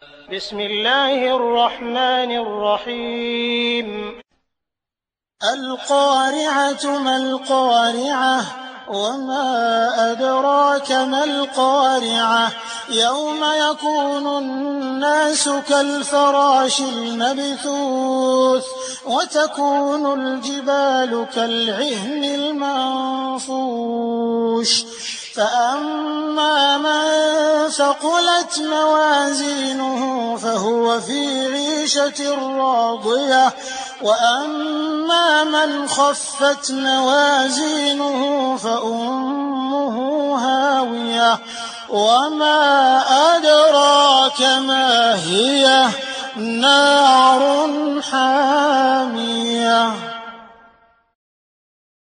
بسم الله الرحمن الرحيم القارعة ما القارعة وما أدراك ما القارعة يوم يكون الناس كالفراش المبثوث وتكون الجبال كالعهن المنفوش فأما من ثقلت موازينه فهو في عيشة راضية وأما من خفت موازينه فأمه هاوية وما أدراك ما هي نار حامية